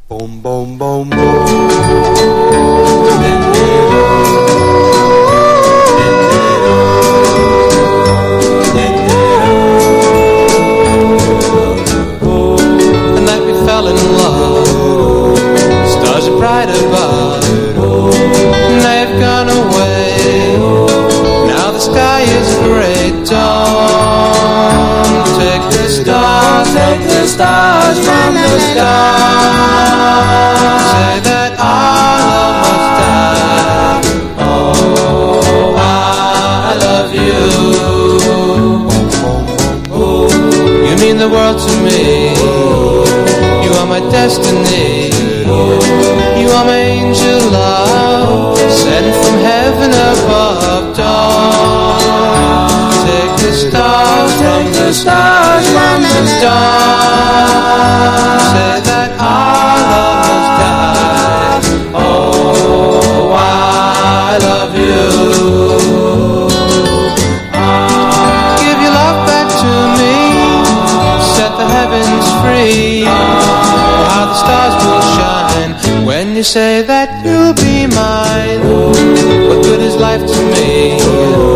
Boom, boom, boom, boom. The night we fell in love, stars are bright above, and they've gone away. Now the sky is grey dawn. Take the stars from the stars. Say that our love must die. Oh, I love you. You mean the world to me. You are my destiny. You are my angel love, sent from heaven above. Dawn, take the stars from the stars from the stars. Say that our love must die. Oh, I love you. Give your love back to me. Set the heavens free. How the stars will shine when you say that you'll be mine. What good is life to me?